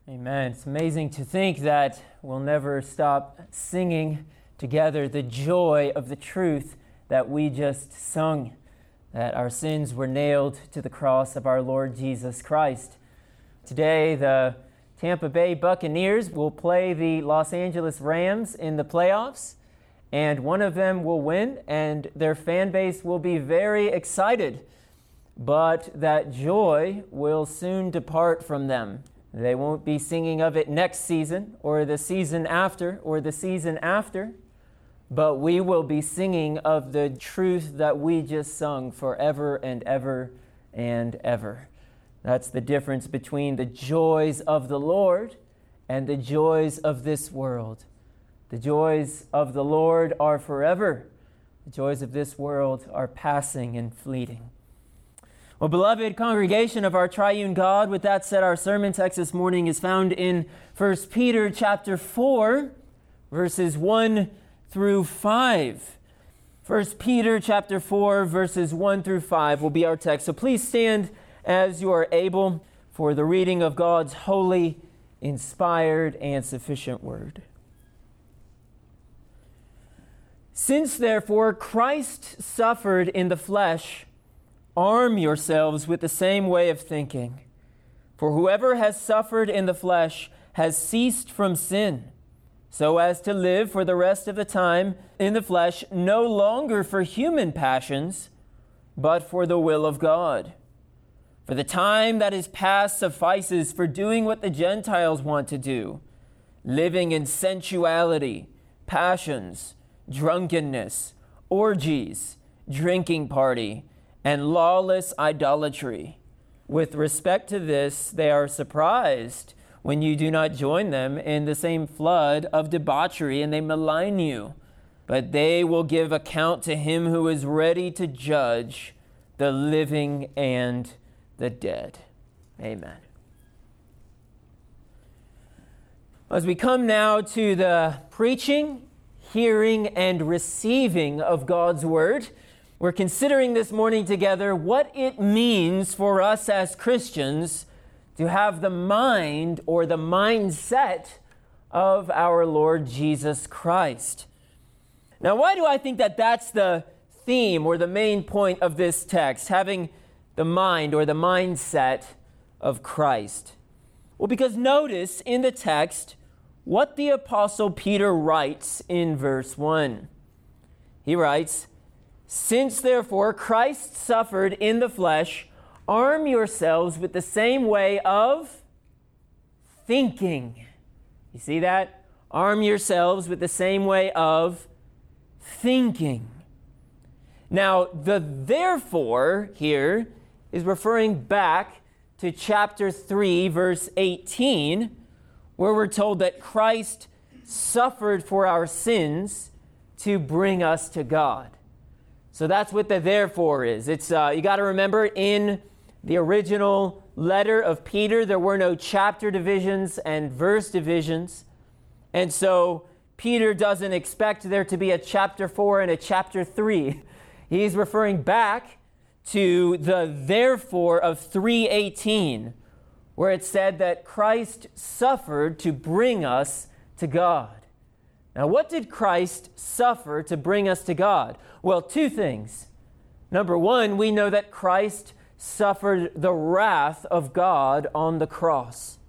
Amen. It's amazing to think that we'll never stop singing together the joy of the truth that we just sung, that our sins were nailed to the cross of our Lord Jesus Christ. Today, the Tampa Bay Buccaneers will play the Los Angeles Rams in the playoffs, and one of them will win, and their fan base will be very excited. But that joy will soon depart from them. They won't be singing of it next season, or the season after, or the season after. But we will be singing of the truth that we just sung forever and ever and ever. That's the difference between the joys of the Lord and the joys of this world. The joys of the Lord are forever. The joys of this world are passing and fleeting. Well, beloved congregation of our triune God, with that said, our sermon text this morning is found in 1 Peter chapter 4, verses 1 through 5. 1 Peter chapter 4, verses 1 through 5 will be our text. So please stand as you are able for the reading of God's holy, inspired, and sufficient word. Since, therefore, Christ suffered in the flesh, arm yourselves with the same way of thinking. For whoever has suffered in the flesh has ceased from sin, so as to live for the rest of the time in the flesh, no longer for human passions, but for the will of God. For the time that is past suffices for doing what the Gentiles want to do, living in sensuality, passions, drunkenness, orgies, drinking party, and lawless idolatry. With respect to this, they are surprised when you do not join them in the same flood of debauchery, and they malign you. But they will give account to him who is ready to judge the living and the dead. Amen. As we come now to the preaching, hearing, and receiving of God's word, we're considering this morning together what it means for us as Christians to have the mind or the mindset of our Lord Jesus Christ. Now, why do I think that that's the theme or the main point of this text, having the mind or the mindset of Christ? Well, because notice in the text what the Apostle Peter writes in verse 1. He writes, "Since, therefore, Christ suffered in the flesh, arm yourselves with the same way of thinking." You see that? Arm yourselves with the same way of thinking. Now, the therefore here is referring back to chapter 3, verse 18, where we're told that Christ suffered for our sins to bring us to God. So that's what the therefore is. It's you got to remember, in the original letter of Peter, there were no chapter divisions and verse divisions. And so Peter doesn't expect there to be a chapter 4 and a chapter 3. He's referring back to the therefore of 3:18, where it said that Christ suffered to bring us to God. Now, what did Christ suffer to bring us to God? Well, two things. Number one, we know that Christ suffered the wrath of God on the cross.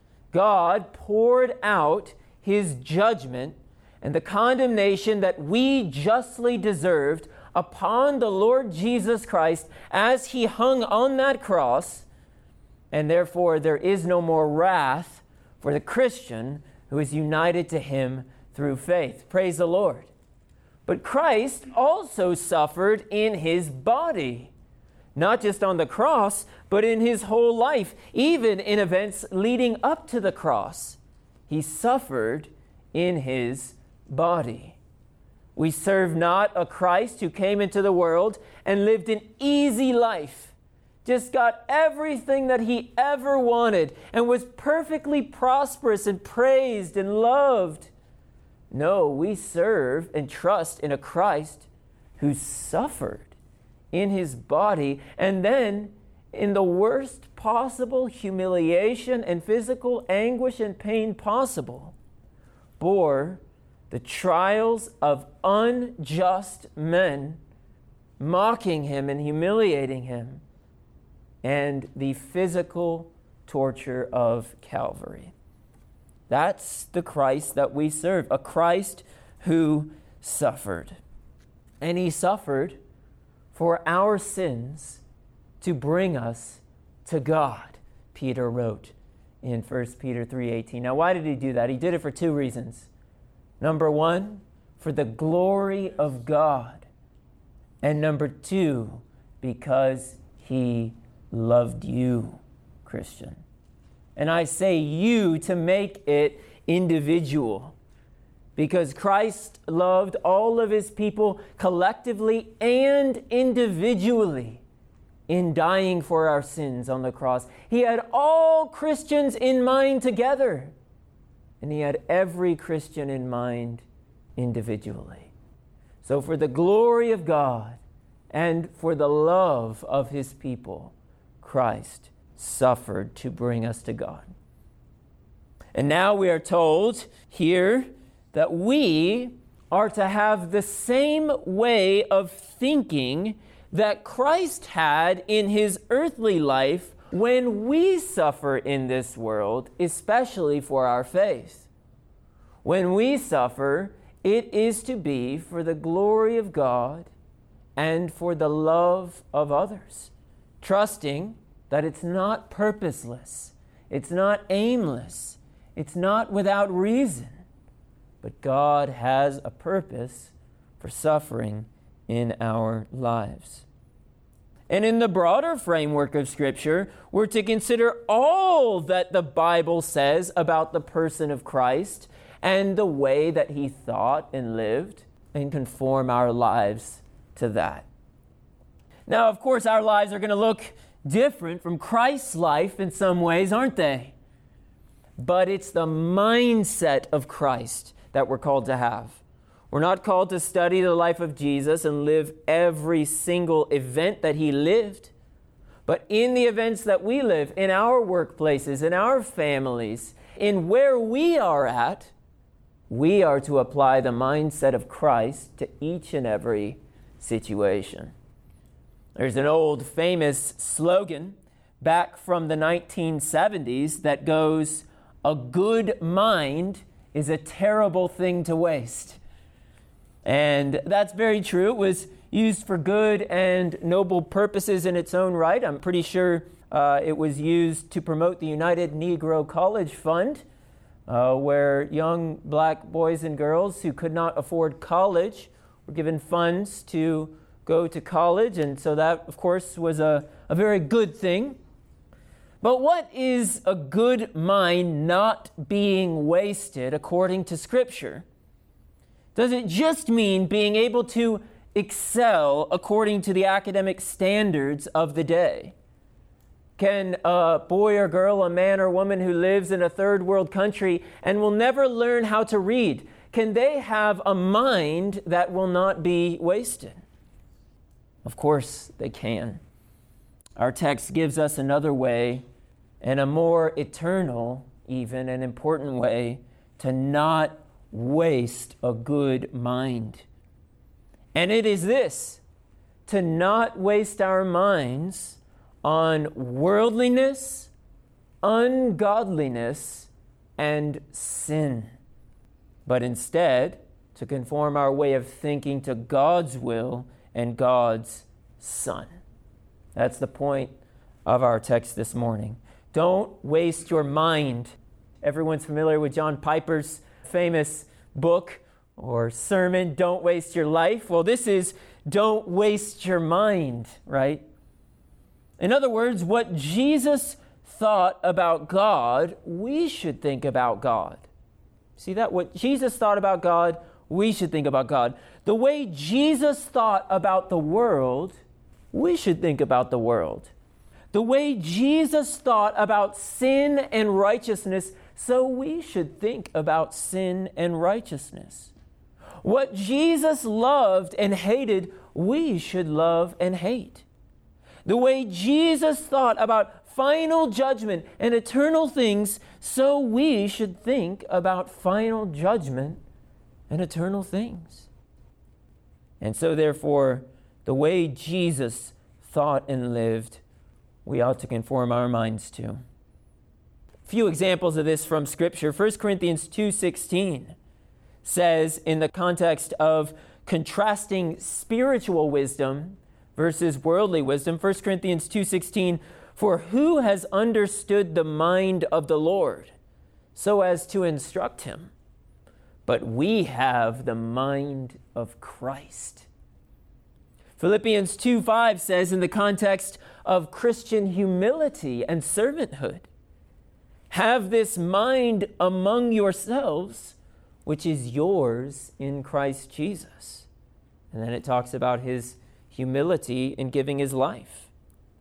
God poured out his judgment and the condemnation that we justly deserved upon the Lord Jesus Christ as he hung on that cross, and therefore there is no more wrath for the Christian who is united to him through faith. Praise the Lord. But Christ also suffered in his body, not just on the cross, but in his whole life, even in events leading up to the cross. He suffered in his body. We serve not a Christ who came into the world and lived an easy life, just got everything that he ever wanted, and was perfectly prosperous and praised and loved. No, we serve and trust in a Christ who suffered in his body, and then in the worst possible humiliation and physical anguish and pain possible, bore the trials of unjust men, mocking him and humiliating him, and the physical torture of Calvary. That's the Christ that we serve, a Christ who suffered. And he suffered for our sins to bring us to God, Peter wrote in 1 Peter 3:18. Now, why did he do that? He did it for two reasons. Number one, for the glory of God. And number two, because he loved you, Christian. And I say you to make it individual, because Christ loved all of his people collectively and individually in dying for our sins on the cross. He had all Christians in mind together, and he had every Christian in mind individually. So for the glory of God and for the love of his people, Christ suffered to bring us to God. And now we are told here that we are to have the same way of thinking that Christ had in his earthly life when we suffer in this world, especially for our faith. When we suffer, it is to be for the glory of God and for the love of others, trusting that it's not purposeless, it's not aimless, it's not without reason, but God has a purpose for suffering in our lives. And in the broader framework of Scripture, we're to consider all that the Bible says about the person of Christ and the way that he thought and lived, and conform our lives to that. Now, of course, our lives are going to look different from Christ's life in some ways, aren't they? But it's the mindset of Christ that we're called to have. We're not called to study the life of Jesus and live every single event that he lived. But in the events that we live, in our workplaces, in our families, in where we are at, we are to apply the mindset of Christ to each and every situation. There's an old famous slogan back from the 1970s that goes, "A good mind is a terrible thing to waste." And that's very true. It was used for good and noble purposes in its own right. I'm pretty sure it was used to promote the United Negro College Fund, where young black boys and girls who could not afford college were given funds to go to college. And so that, of course, was a very good thing. But what is a good mind not being wasted according to Scripture? Does it just mean being able to excel according to the academic standards of the day? Can a boy or girl, a man or woman who lives in a third world country and will never learn how to read, can they have a mind that will not be wasted? Of course they can. Our text gives us another way, and a more eternal, even an important way, to not waste a good mind. And it is this: to not waste our minds on worldliness, ungodliness, and sin, but instead to conform our way of thinking to God's will and God's Son. That's the point of our text this morning. Don't waste your mind. Everyone's familiar with John Piper's famous book or sermon, Don't Waste Your Life. Well, this is don't waste your mind, right? In other words, what Jesus thought about God, we should think about God. See that? What Jesus thought about God, we should think about God. The way Jesus thought about the world, we should think about the world. The way Jesus thought about sin and righteousness, so we should think about sin and righteousness. What Jesus loved and hated, we should love and hate. The way Jesus thought about final judgment and eternal things, so we should think about final judgment and eternal things. And so therefore, the way Jesus thought and lived, we ought to conform our minds to. A few examples of this from Scripture. 1 Corinthians 2:16 says, in the context of contrasting spiritual wisdom versus worldly wisdom, 1 Corinthians 2:16, "For who has understood the mind of the Lord so as to instruct him? But we have the mind of Christ." Philippians 2:5 says, in the context of Christian humility and servanthood, "Have this mind among yourselves, which is yours in Christ Jesus." And then it talks about his humility in giving his life.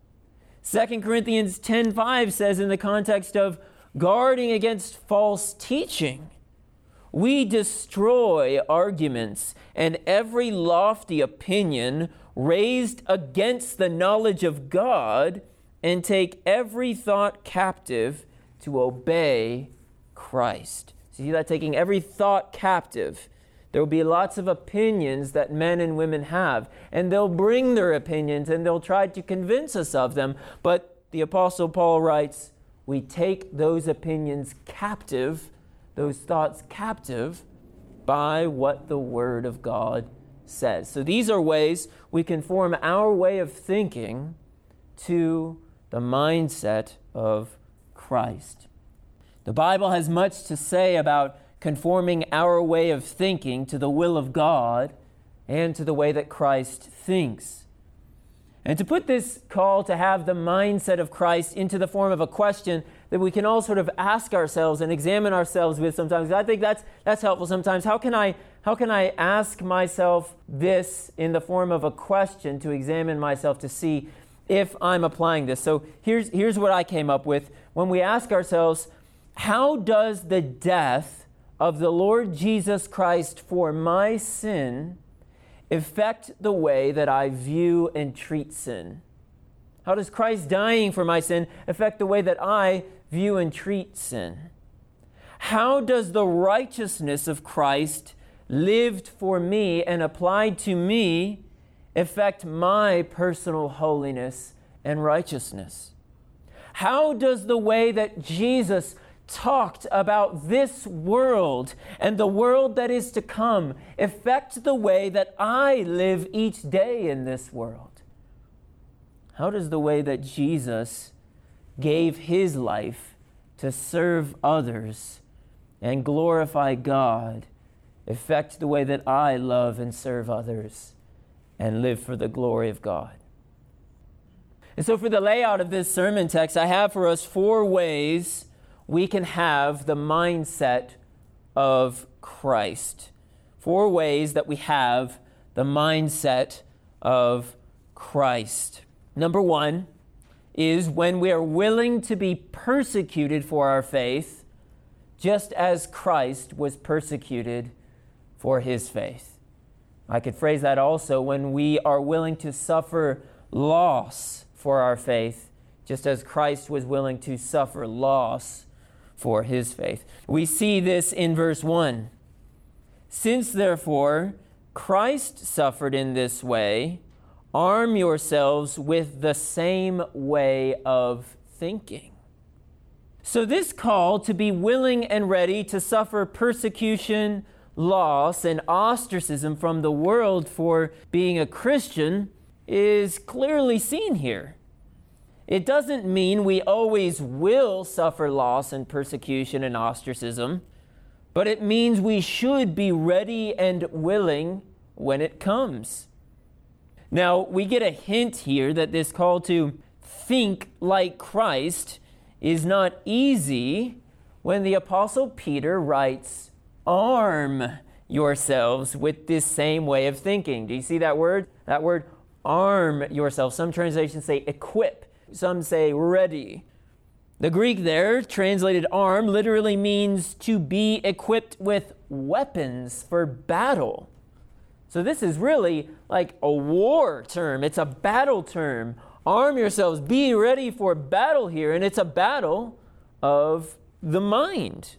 2 Corinthians 10:5 says, in the context of guarding against false teaching, "We destroy arguments and every lofty opinion raised against the knowledge of God, and take every thought captive to obey Christ." See that? Taking every thought captive. There will be lots of opinions that men and women have, and they'll bring their opinions and they'll try to convince us of them. But the Apostle Paul writes, we take those opinions captive, those thoughts captive, by what the Word of God says. So these are ways we conform our way of thinking to the mindset of Christ. The Bible has much to say about conforming our way of thinking to the will of God and to the way that Christ thinks. And to put this call to have the mindset of Christ into the form of a question that we can all sort of ask ourselves and examine ourselves with sometimes, I think that's helpful sometimes. How can I ask myself this in the form of a question to examine myself to see if I'm applying this? So here's what I came up with. When we ask ourselves, how does the death of the Lord Jesus Christ for my sin affect the way that I view and treat sin? How does Christ dying for my sin affect the way that I view and treat sin? How does the righteousness of Christ lived for me and applied to me affect my personal holiness and righteousness? How does the way that Jesus talked about this world and the world that is to come affect the way that I live each day in this world? How does the way that Jesus gave his life to serve others and glorify God affect the way that I love and serve others and live for the glory of God? And so for the layout of this sermon text, I have for us 4 ways we can have the mindset of Christ. 4 ways that we have the mindset of Christ. Number 1 is when we are willing to be persecuted for our faith, just as Christ was persecuted for his faith. I could phrase that also, when we are willing to suffer loss for our faith, just as Christ was willing to suffer loss for his faith. We see this in verse 1. "Since therefore Christ suffered in this way, arm yourselves with the same way of thinking." So this call to be willing and ready to suffer persecution, loss, and ostracism from the world for being a Christian is clearly seen here. It doesn't mean we always will suffer loss and persecution and ostracism, but it means we should be ready and willing when it comes. Now, we get a hint here that this call to think like Christ is not easy when the Apostle Peter writes, "Arm yourselves with this same way of thinking." Do you see that word? That word, arm yourself. Some translations say equip. Some say ready. The Greek there, translated arm, literally means to be equipped with weapons for battle. So this is really like a war term. It's a battle term. Arm yourselves, be ready for battle here. And it's a battle of the mind.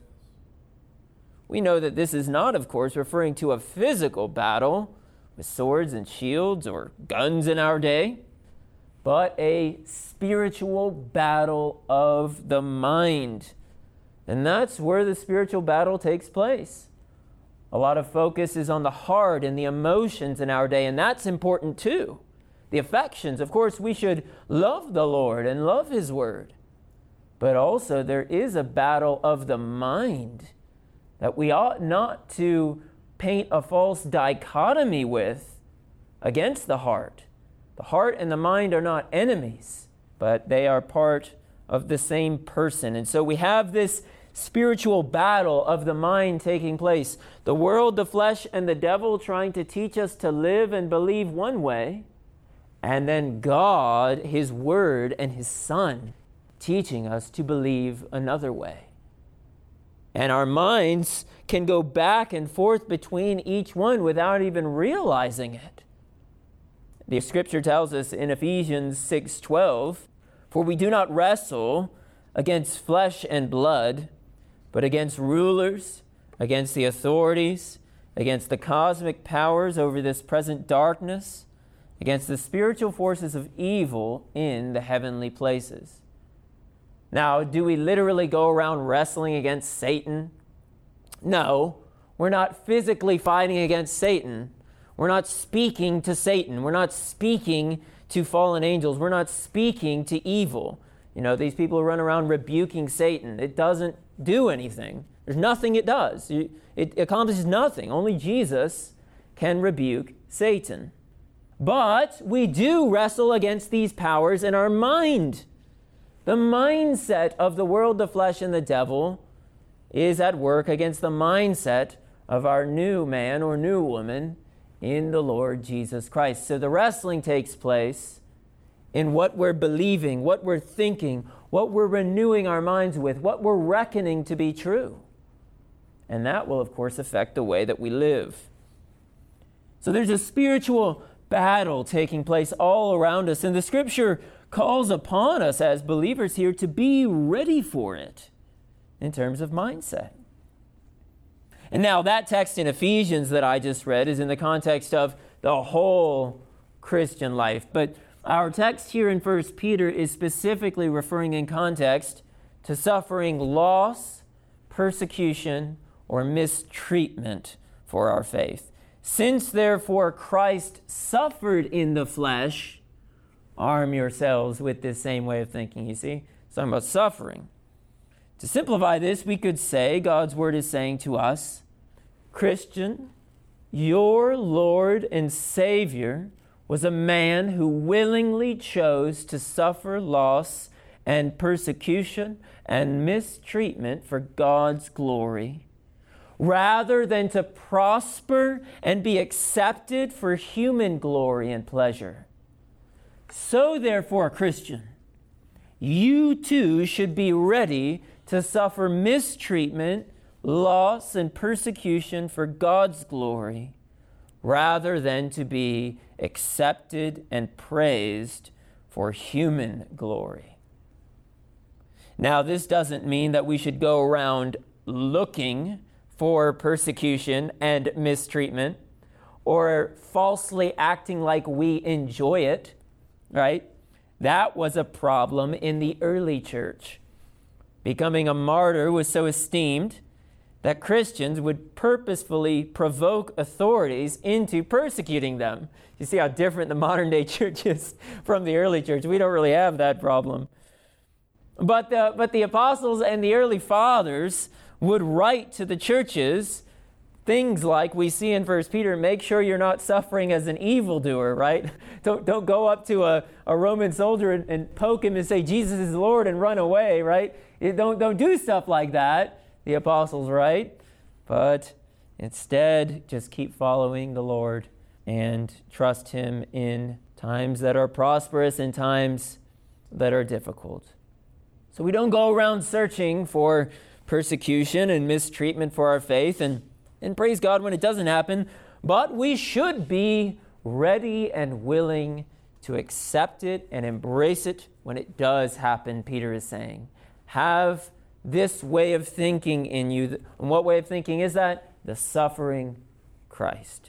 We know that this is not, of course, referring to a physical battle with swords and shields or guns in our day, but a spiritual battle of the mind. And that's where the spiritual battle takes place. A lot of focus is on the heart and the emotions in our day, and that's important too. The affections, of course, we should love the Lord and love His Word. But also there is a battle of the mind that we ought not to paint a false dichotomy with against the heart. The heart and the mind are not enemies, but they are part of the same person. And so we have this spiritual battle of the mind taking place. The world, the flesh, and the devil trying to teach us to live and believe one way, and then God, His Word, and His Son teaching us to believe another way. And our minds can go back and forth between each one without even realizing it. The Scripture tells us in Ephesians 6:12, "For we do not wrestle against flesh and blood, but against rulers, against the authorities, against the cosmic powers over this present darkness, against the spiritual forces of evil in the heavenly places." Now, do we literally go around wrestling against Satan? No, we're not physically fighting against Satan. We're not speaking to Satan. We're not speaking to fallen angels. We're not speaking to evil. You know, these people who run around rebuking Satan. It doesn't do anything. There's nothing it does. It accomplishes nothing. Only Jesus can rebuke Satan. But we do wrestle against these powers in our mind. The mindset of the world, the flesh, and the devil is at work against the mindset of our new man or new woman in the Lord Jesus Christ. So the wrestling takes place in what we're believing, what we're thinking, what we're renewing our minds with, what we're reckoning to be true. And that will, of course, affect the way that we live. So there's a spiritual battle taking place all around us, and the Scripture calls upon us as believers here to be ready for it in terms of mindset. And now that text in Ephesians that I just read is in the context of the whole Christian life. But our text here in 1 Peter is specifically referring in context to suffering loss, persecution, or mistreatment for our faith. "Since therefore Christ suffered in the flesh," arm yourselves with this same way of thinking, you see? It's talking about suffering. To simplify this, we could say, God's Word is saying to us, Christian, your Lord and Savior was a man who willingly chose to suffer loss and persecution and mistreatment for God's glory, rather than to prosper and be accepted for human glory and pleasure. So therefore, Christian, you too should be ready to suffer mistreatment, loss, and persecution for God's glory, rather than to be accepted and praised for human glory. Now, this doesn't mean that we should go around looking for persecution and mistreatment or falsely acting like we enjoy it, right? That was a problem in the early church. Becoming a martyr was so esteemed that Christians would purposefully provoke authorities into persecuting them. You see how different the modern day church is from the early church. We don't really have that problem. But the apostles and the early fathers would write to the churches things like we see in 1 Peter, make sure you're not suffering as an evildoer, right? Don't go up to a Roman soldier and poke him and say, Jesus is Lord, and run away, right? Don't do stuff like that, the apostles write. But instead, just keep following the Lord and trust Him in times that are prosperous and times that are difficult. So we don't go around searching for persecution and mistreatment for our faith, and praise God when it doesn't happen, but we should be ready and willing to accept it and embrace it when it does happen, Peter is saying. Have this way of thinking in you. And what way of thinking is that? The suffering Christ.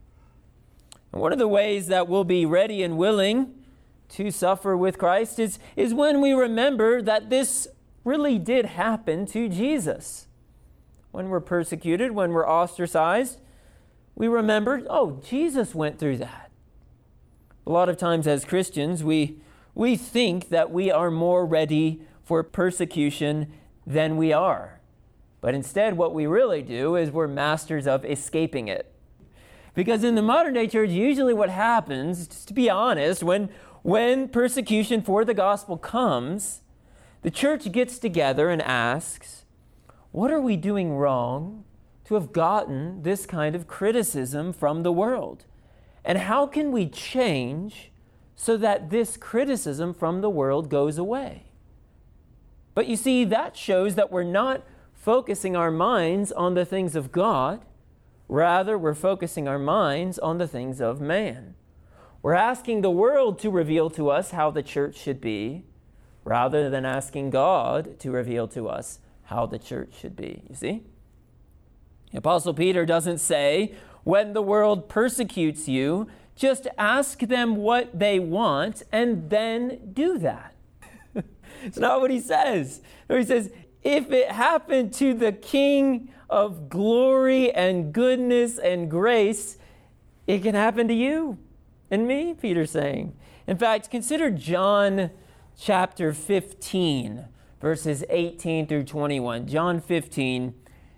And one of the ways that we'll be ready and willing to suffer with Christ is when we remember that this really did happen to Jesus. When we're persecuted, when we're ostracized, we remember, oh, Jesus went through that. A lot of times as Christians, we think that we are more ready for persecution than we are. But instead, what we really do is we're masters of escaping it. Because in the modern day church, usually what happens, just to be honest, when persecution for the gospel comes, the church gets together and asks, what are we doing wrong to have gotten this kind of criticism from the world? And how can we change so that this criticism from the world goes away? But you see, that shows that we're not focusing our minds on the things of God. Rather, we're focusing our minds on the things of man. We're asking the world to reveal to us how the church should be, rather than asking God to reveal to us how the church should be. You see? The Apostle Peter doesn't say, when the world persecutes you, just ask them what they want and then do that. It's not what he says. He says, if it happened to the King of glory and goodness and grace, it can happen to you and me, Peter's saying. In fact, consider John chapter 15, verses 18 through 21. John 15,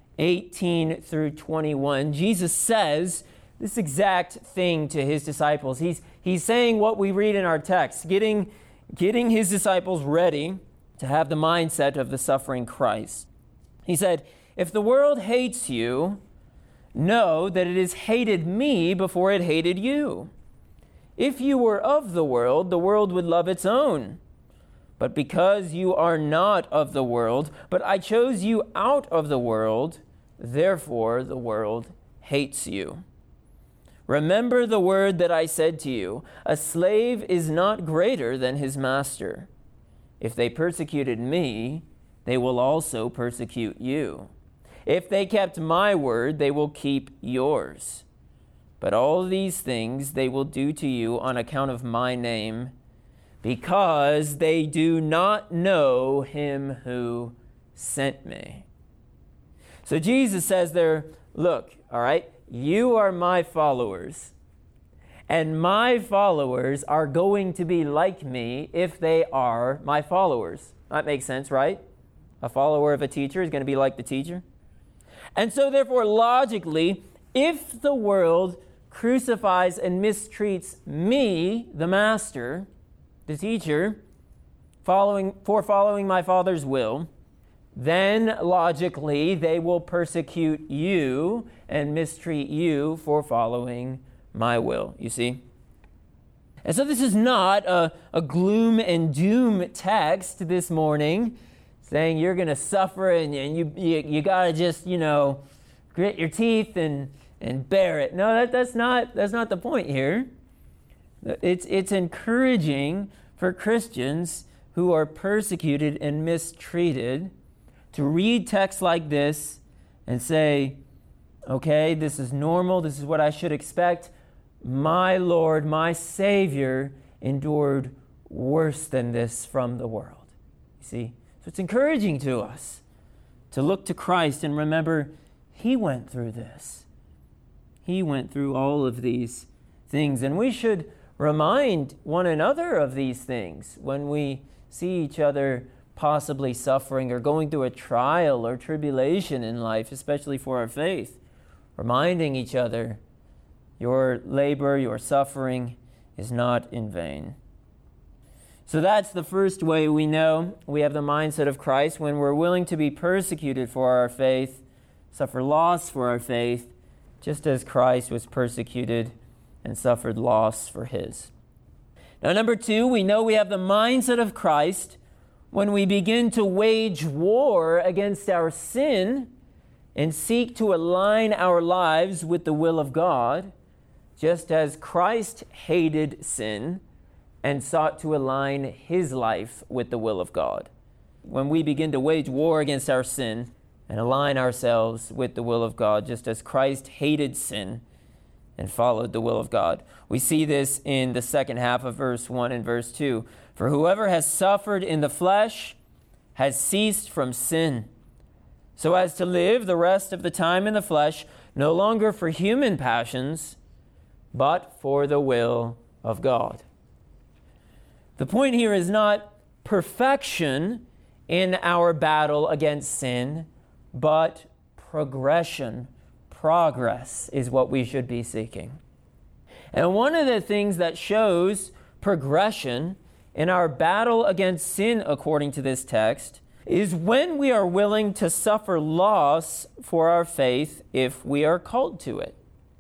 18 through 21. Jesus says this exact thing to his disciples. He's saying what we read in our text, getting his disciples ready to have the mindset of the suffering Christ. He said, if the world hates you, know that it has hated me before it hated you. If you were of the world would love its own. But because you are not of the world, but I chose you out of the world, therefore the world hates you. Remember the word that I said to you, a slave is not greater than his master. If they persecuted me, they will also persecute you. If they kept my word, they will keep yours. But all these things they will do to you on account of my name, because they do not know him who sent me. So Jesus says there, look, all right, you are my followers, and my followers are going to be like me if they are my followers. That makes sense, right? A follower of a teacher is going to be like the teacher. And so therefore, logically, if the world crucifies and mistreats me, the master, the teacher, following my Father's will, then logically they will persecute you and mistreat you for following my will, you see? And so this is not a gloom and doom text this morning saying you're going to suffer and you got to just, grit your teeth and bear it. No, that's not the point here. It's encouraging for Christians who are persecuted and mistreated to read texts like this and say, okay, this is normal, this is what I should expect. My Lord, my Savior endured worse than this from the world. You see? So it's encouraging to us to look to Christ and remember he went through this. He went through all of these things. And we should remind one another of these things when we see each other possibly suffering or going through a trial or tribulation in life, especially for our faith. Reminding each other, your labor, your suffering is not in vain. So that's the first way we know we have the mindset of Christ, when we're willing to be persecuted for our faith, suffer loss for our faith, just as Christ was persecuted and suffered loss for his. Now, number two, we know we have the mindset of Christ when we begin to wage war against our sin and seek to align our lives with the will of God, just as Christ hated sin and sought to align his life with the will of God. When we begin to wage war against our sin and align ourselves with the will of God, just as Christ hated sin and followed the will of God. We see this in the second half of verse 1 and verse 2. For whoever has suffered in the flesh has ceased from sin, so as to live the rest of the time in the flesh, no longer for human passions, but for the will of God. The point here is not perfection in our battle against sin, but progression. Progress is what we should be seeking. And one of the things that shows progression in our battle against sin, according to this text, is when we are willing to suffer loss for our faith if we are called to it.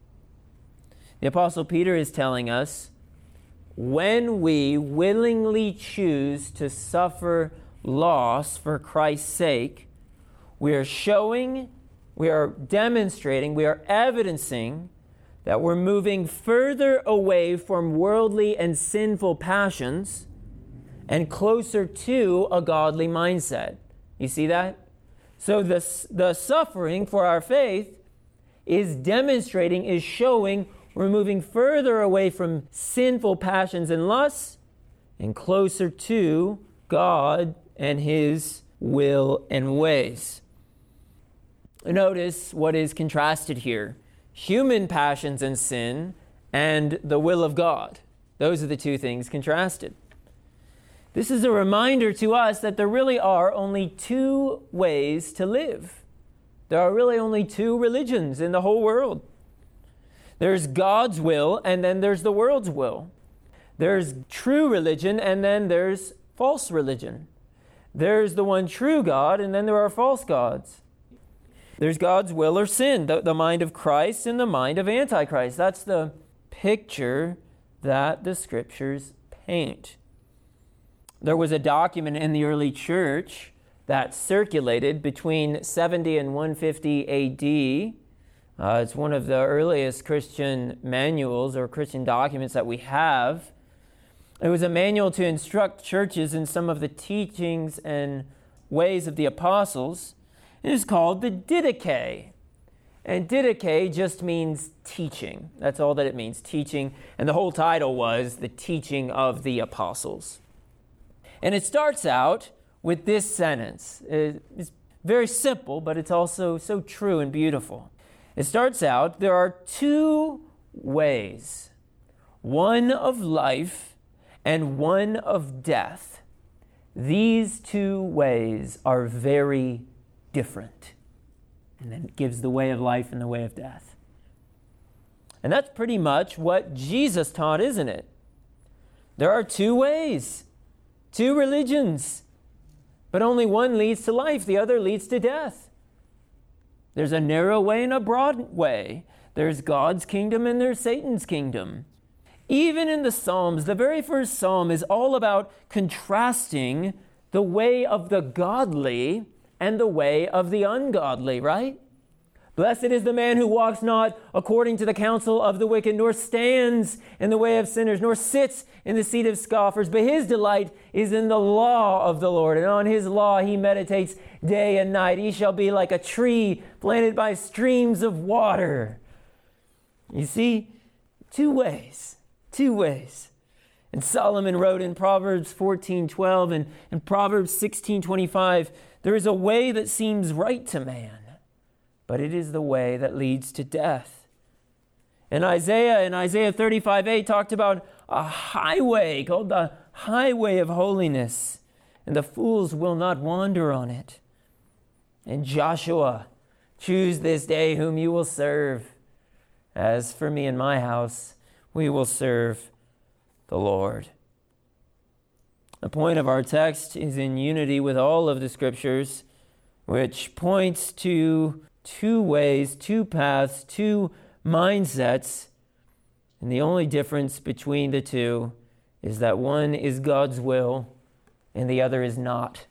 The Apostle Peter is telling us, when we willingly choose to suffer loss for Christ's sake, we are showing, we are demonstrating, we are evidencing that we're moving further away from worldly and sinful passions and closer to a godly mindset. You see that? So the suffering for our faith is demonstrating, is showing we're moving further away from sinful passions and lusts and closer to God and his will and ways. Notice what is contrasted here. Human passions and sin and the will of God. Those are the two things contrasted. This is a reminder to us that there really are only two ways to live. There are really only two religions in the whole world. There's God's will, and then there's the world's will. There's true religion, and then there's false religion. There's the one true God, and then there are false gods. There's God's will or sin, the mind of Christ and the mind of Antichrist. That's the picture that the scriptures paint. There was a document in the early church that circulated between 70 and 150 AD. It's one of the earliest Christian manuals or Christian documents that we have. It was a manual to instruct churches in some of the teachings and ways of the apostles. It is called the Didache. And Didache just means teaching. That's all that it means, teaching. And the whole title was The Teaching of the Apostles. And it starts out with this sentence. It's very simple, but it's also so true and beautiful. It starts out, there are two ways, one of life and one of death. These two ways are very different. And then it gives the way of life and the way of death. And that's pretty much what Jesus taught, isn't it? There are two ways, two religions, but only one leads to life, the other leads to death. There's a narrow way and a broad way. There's God's kingdom and there's Satan's kingdom. Even in the Psalms, the very first Psalm is all about contrasting the way of the godly and the way of the ungodly, right? Blessed is the man who walks not according to the counsel of the wicked, nor stands in the way of sinners, nor sits in the seat of scoffers, but his delight is in the law of the Lord, and on his law he meditates day and night. He shall be like a tree planted by streams of water. You see, two ways. And Solomon wrote in Proverbs 14:12 and in Proverbs 16:25, there is a way that seems right to man, but it is the way that leads to death. And Isaiah in Isaiah 35:8 talked about a highway called the highway of holiness, and the fools will not wander on it. And Joshua, choose this day whom you will serve. As for me and my house, we will serve the Lord. The point of our text is in unity with all of the scriptures, which points to two ways, two paths, two mindsets. And the only difference between the two is that one is God's will and the other is not.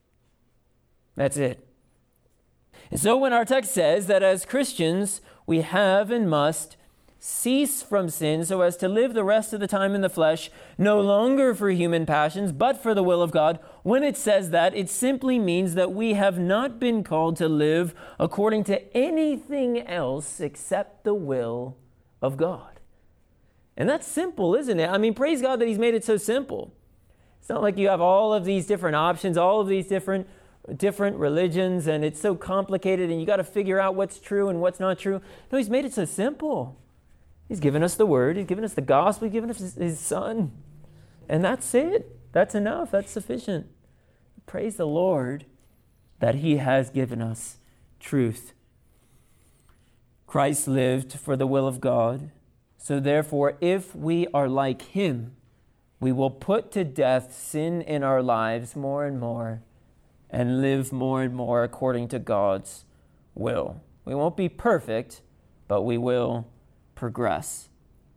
That's it. And so when our text says that as Christians, we have and must cease from sin so as to live the rest of the time in the flesh, no longer for human passions, but for the will of God. When it says that, it simply means that we have not been called to live according to anything else except the will of God. And that's simple, isn't it? I mean, praise God that He's made it so simple. It's not like you have all of these different options, all of these different religions, and it's so complicated and you got to figure out what's true and what's not true. No, He's made it so simple. He's given us the Word. He's given us the gospel. He's given us His Son. And that's it. That's enough. That's sufficient. Praise the Lord that He has given us truth. Christ lived for the will of God. So therefore, if we are like Him, we will put to death sin in our lives more and more and live more and more according to God's will. We won't be perfect, but we will progress.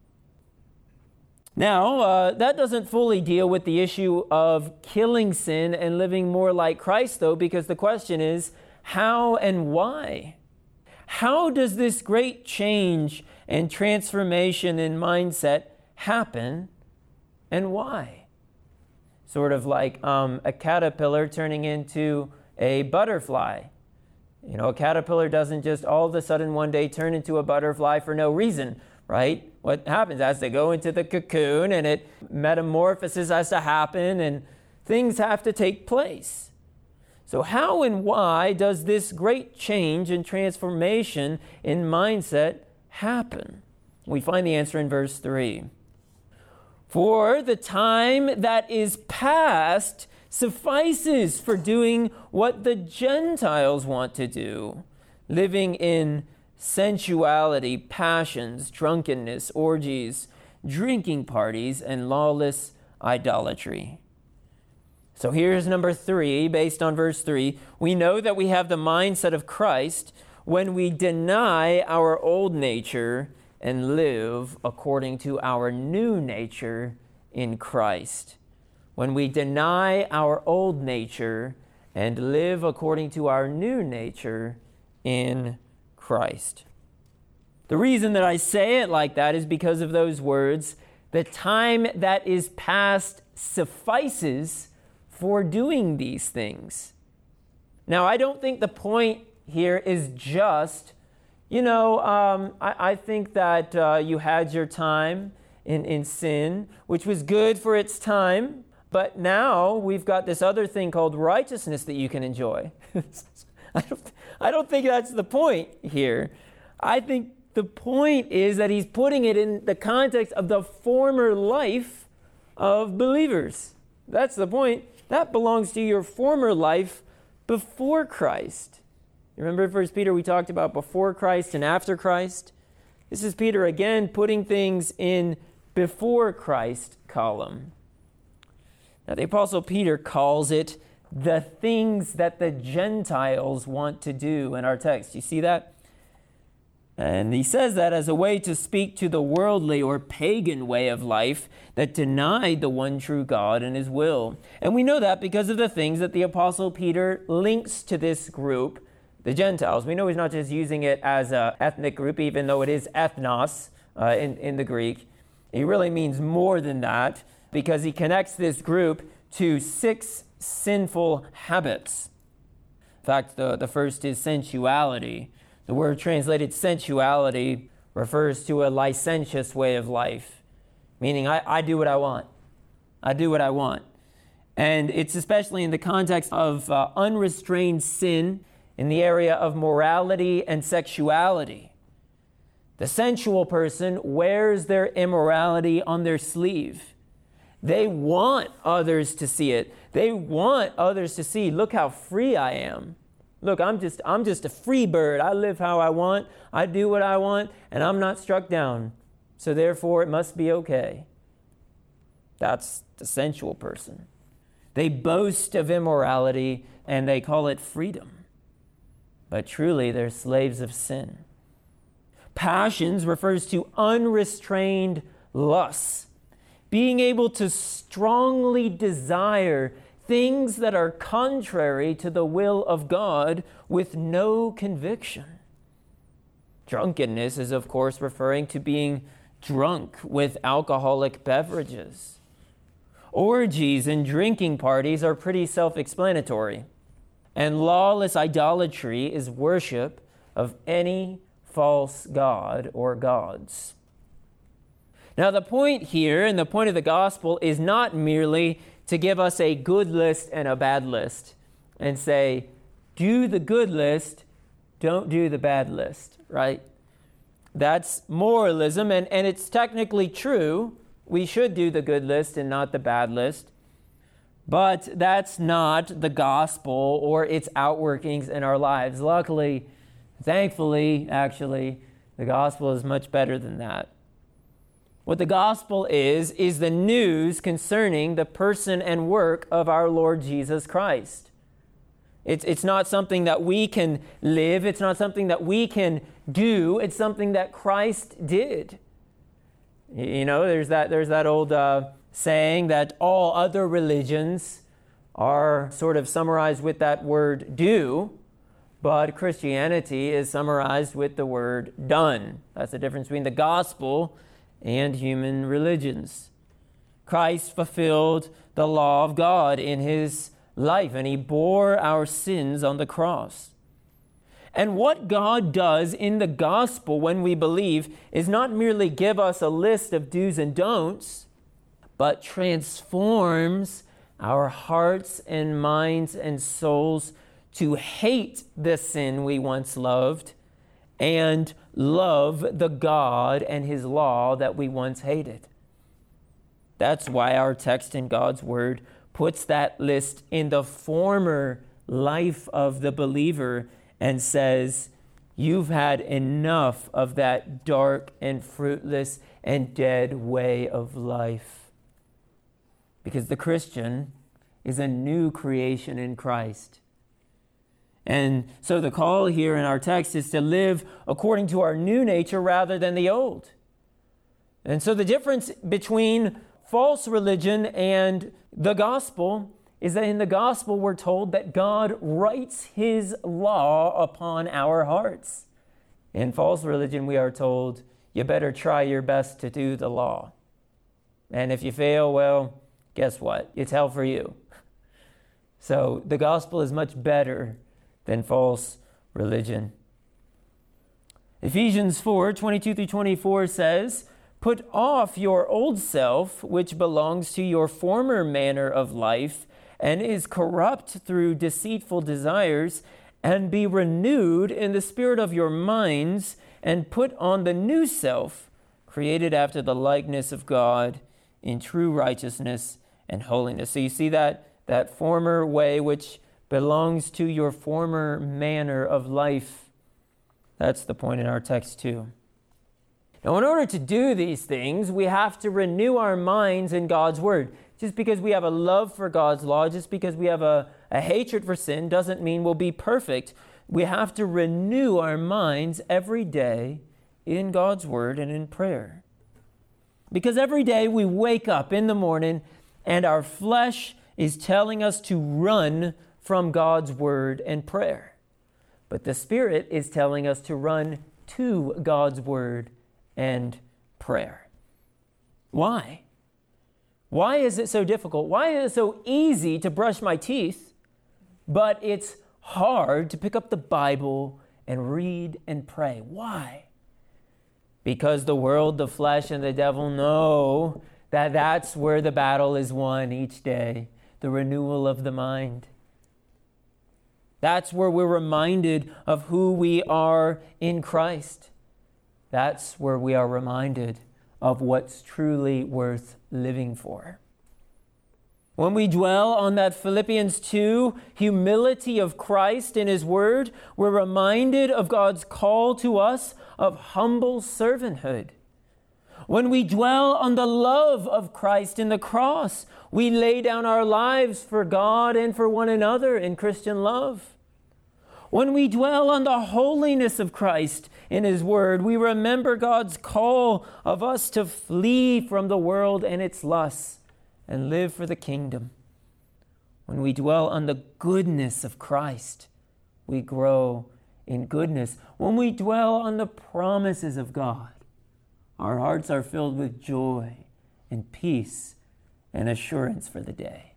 Now, that doesn't fully deal with the issue of killing sin and living more like Christ, though, because the question is, how and why? How does this great change and transformation in mindset happen, and why? Sort of like a caterpillar turning into a butterfly. You know, a caterpillar doesn't just all of a sudden one day turn into a butterfly for no reason, right? What happens as they go into the cocoon and metamorphosis has to happen and things have to take place. So how and why does this great change and transformation in mindset happen? We find the answer in verse 3. For the time that is past suffices for doing what the Gentiles want to do, living in sensuality, passions, drunkenness, orgies, drinking parties, and lawless idolatry. So here's number 3, based on verse 3. We know that we have the mindset of Christ when we deny our old nature and live according to our new nature in Christ. When we deny our old nature and live according to our new nature in Christ. The reason that I say it like that is because of those words, the time that is past suffices for doing these things. Now, I don't think the point here is just, I think that you had your time in sin, which was good for its time, but now we've got this other thing called righteousness that you can enjoy. I don't think that's the point here. I think the point is that he's putting it in the context of the former life of believers. That's the point. That belongs to your former life before Christ. You remember 1 Peter, we talked about before Christ and after Christ? This is Peter again putting things in before Christ column. Now the Apostle Peter calls it the things that the Gentiles want to do in our text. You see that? And he says that as a way to speak to the worldly or pagan way of life that denied the one true God and His will. And we know that because of the things that the Apostle Peter links to this group, the Gentiles. We know he's not just using it as an ethnic group, even though it is ethnos in the Greek. He really means more than that because he connects this group to 6 sinful habits. In fact, the first is sensuality. The word translated sensuality refers to a licentious way of life, meaning I do what I want. I do what I want. And it's especially in the context of unrestrained sin in the area of morality and sexuality. The sensual person wears their immorality on their sleeve. They want others to see it. They want others to see, look how free I am. Look, I'm just a free bird. I live how I want. I do what I want, and I'm not struck down. So therefore, it must be okay. That's the sensual person. They boast of immorality, and they call it freedom. But truly, they're slaves of sin. Passions refers to unrestrained lusts, being able to strongly desire things that are contrary to the will of God with no conviction. Drunkenness is, of course, referring to being drunk with alcoholic beverages. Orgies and drinking parties are pretty self-explanatory. And lawless idolatry is worship of any false god or gods. Now, the point here and the point of the gospel is not merely to give us a good list and a bad list and say, do the good list, don't do the bad list, right? That's moralism, and it's technically true. We should do the good list and not the bad list. But that's not the gospel or its outworkings in our lives. Luckily, thankfully, actually, the gospel is much better than that. What the gospel is the news concerning the person and work of our Lord Jesus Christ. It's not something that we can live. It's not something that we can do. It's something that Christ did. You know, there's that old saying that all other religions are sort of summarized with that word do, but Christianity is summarized with the word done. That's the difference between the gospel and human religions. Christ fulfilled the law of God in his life, and he bore our sins on the cross. And what God does in the gospel when we believe is not merely give us a list of do's and don'ts, but transforms our hearts and minds and souls to hate the sin we once loved and love the God and his law that we once hated. That's why our text in God's word puts that list in the former life of the believer and says, you've had enough of that dark and fruitless and dead way of life. Because the Christian is a new creation in Christ. And so the call here in our text is to live according to our new nature rather than the old. And so the difference between false religion and the gospel is that in the gospel we're told that God writes his law upon our hearts. In false religion we are told, you better try your best to do the law. And if you fail, well, guess what? It's hell for you. So the gospel is much better than false religion. Ephesians 4:22-24 says, put off your old self, which belongs to your former manner of life and is corrupt through deceitful desires, and be renewed in the spirit of your minds, and put on the new self, created after the likeness of God in true righteousness and holiness. So you see that former way which belongs to your former manner of life. That's the point in our text too. Now, in order to do these things, we have to renew our minds in God's word. Just because we have a love for God's law, just because we have a hatred for sin, doesn't mean we'll be perfect. We have to renew our minds every day in God's word and in prayer. Because every day we wake up in the morning and our flesh is telling us to run from God's word and prayer. But the Spirit is telling us to run to God's word and prayer. Why? Why is it so difficult? Why is it so easy to brush my teeth, but it's hard to pick up the Bible and read and pray? Why? Because the world, the flesh, and the devil know that that's where the battle is won each day, the renewal of the mind. That's where we're reminded of who we are in Christ. That's where we are reminded of what's truly worth living for. When we dwell on that Philippians 2 humility of Christ in his word, we're reminded of God's call to us of humble servanthood. When we dwell on the love of Christ in the cross, we lay down our lives for God and for one another in Christian love. When we dwell on the holiness of Christ in his word, we remember God's call of us to flee from the world and its lusts and live for the kingdom. When we dwell on the goodness of Christ, we grow in goodness, when we dwell on the promises of God, our hearts are filled with joy and peace and assurance for the day.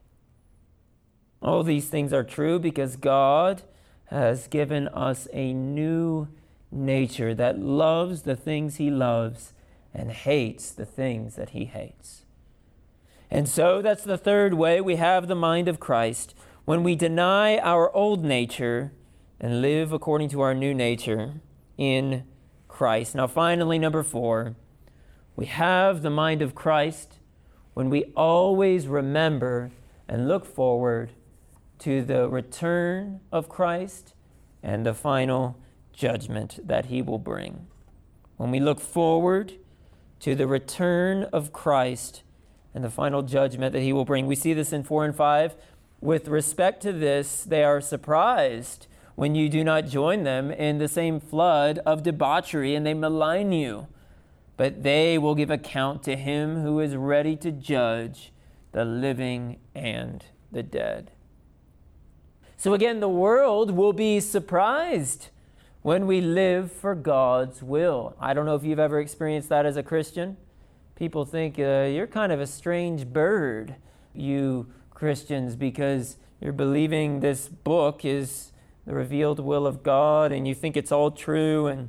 All these things are true because God has given us a new nature that loves the things He loves and hates the things that He hates. And so that's the third way we have the mind of Christ, when we deny our old nature and live according to our new nature in Christ. Now finally, number 4, we have the mind of Christ when we always remember and look forward to the return of Christ and the final judgment that He will bring. When we look forward to the return of Christ and the final judgment that He will bring. We see this in 4 and 5. With respect to this, they are surprised when you do not join them in the same flood of debauchery, and they malign you. But they will give account to Him who is ready to judge the living and the dead. So again, the world will be surprised when we live for God's will. I don't know if you've ever experienced that as a Christian. People think you're kind of a strange bird, you Christians, because you're believing this book is the revealed will of God, and you think it's all true, and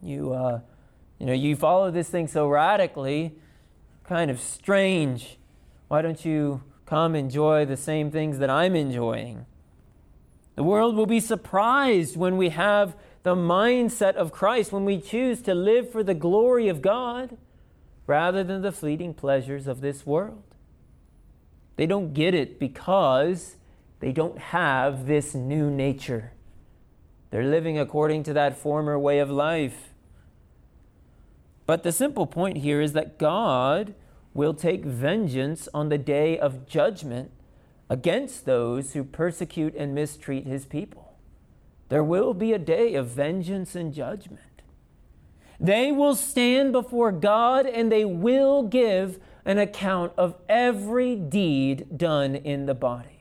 you follow this thing so radically. Kind of strange. Why don't you come enjoy the same things that I'm enjoying? The world will be surprised when we have the mindset of Christ, when we choose to live for the glory of God rather than the fleeting pleasures of this world. They don't get it because they don't have this new nature. They're living according to that former way of life. But the simple point here is that God will take vengeance on the day of judgment against those who persecute and mistreat His people. There will be a day of vengeance and judgment. They will stand before God and they will give an account of every deed done in the body.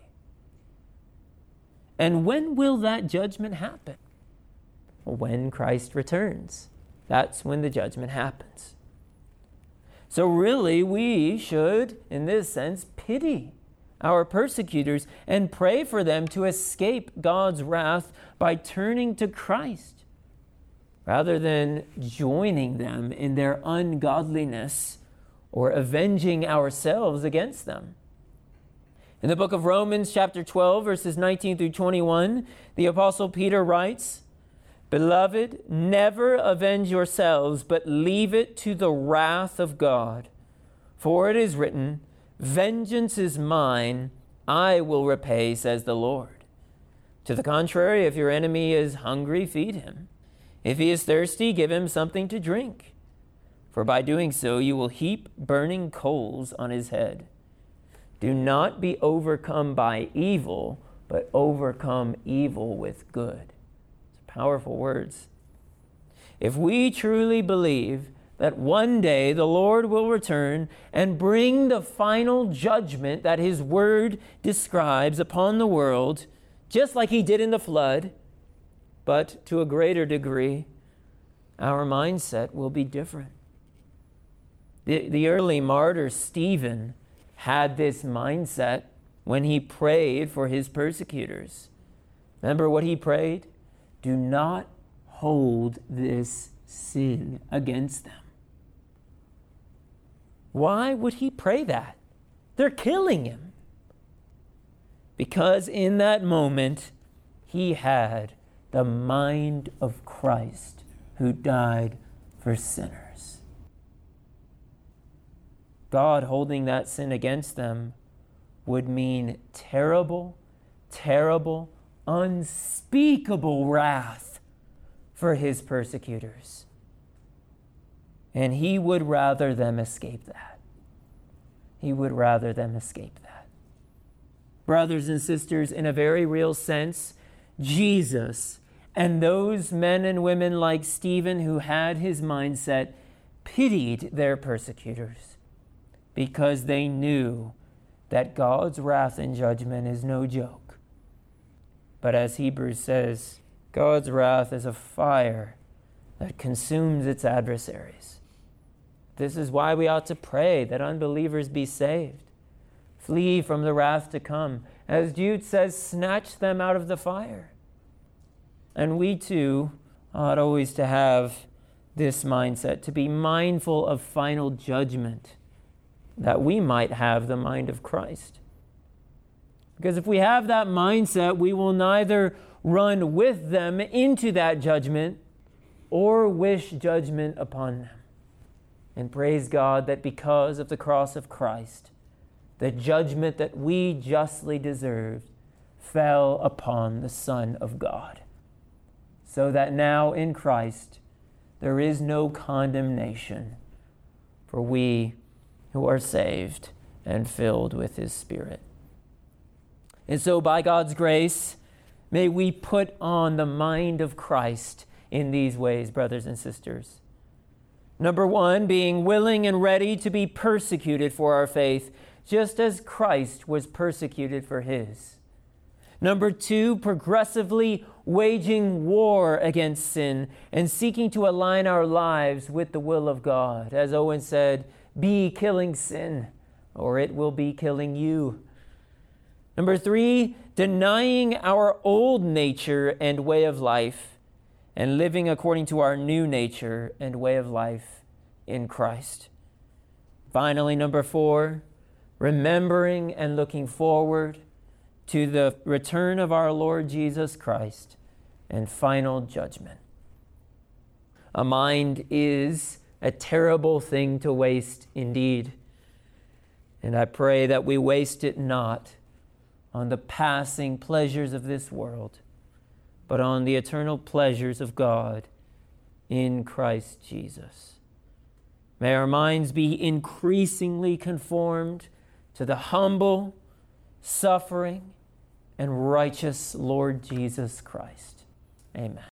And when will that judgment happen? When Christ returns. That's when the judgment happens. So really, we should, in this sense, pity our persecutors and pray for them to escape God's wrath by turning to Christ, rather than joining them in their ungodliness or avenging ourselves against them. In the book of Romans, chapter 12, verses 19 through 21, the Apostle Peter writes, "Beloved, never avenge yourselves, but leave it to the wrath of God. For it is written, 'Vengeance is mine, I will repay,' says the Lord. To the contrary, if your enemy is hungry, feed him. If he is thirsty, give him something to drink. For by doing so, you will heap burning coals on his head. Do not be overcome by evil, but overcome evil with good." It's powerful words. If we truly believe that one day the Lord will return and bring the final judgment that His Word describes upon the world, just like He did in the flood, but to a greater degree, our mindset will be different. The early martyr Stephen had this mindset when he prayed for his persecutors. Remember what he prayed? Do not hold this sin against them. Why would he pray that? They're killing him. Because in that moment, he had the mind of Christ who died for sinners. God holding that sin against them would mean terrible, terrible, unspeakable wrath for His persecutors. And He would rather them escape that. He would rather them escape that. Brothers and sisters, in a very real sense, Jesus and those men and women like Stephen who had his mindset pitied their persecutors because they knew that God's wrath and judgment is no joke. But as Hebrews says, God's wrath is a fire that consumes its adversaries. This is why we ought to pray that unbelievers be saved. Flee from the wrath to come. As Jude says, snatch them out of the fire. And we too ought always to have this mindset, to be mindful of final judgment, that we might have the mind of Christ. Because if we have that mindset, we will neither run with them into that judgment or wish judgment upon them. And praise God that because of the cross of Christ, the judgment that we justly deserved fell upon the Son of God. So that now in Christ there is no condemnation for we who are saved and filled with His Spirit. And so by God's grace, may we put on the mind of Christ in these ways, brothers and sisters. Number one, being willing and ready to be persecuted for our faith, just as Christ was persecuted for His. Number two, progressively waging war against sin and seeking to align our lives with the will of God. As Owen said, be killing sin, or it will be killing you. Number three, denying our old nature and way of life and living according to our new nature and way of life in Christ. Finally, number four, remembering and looking forward to the return of our Lord Jesus Christ and final judgment. A mind is a terrible thing to waste indeed. And I pray that we waste it not on the passing pleasures of this world, but on the eternal pleasures of God in Christ Jesus. May our minds be increasingly conformed to the humble, suffering, and righteous Lord Jesus Christ. Amen.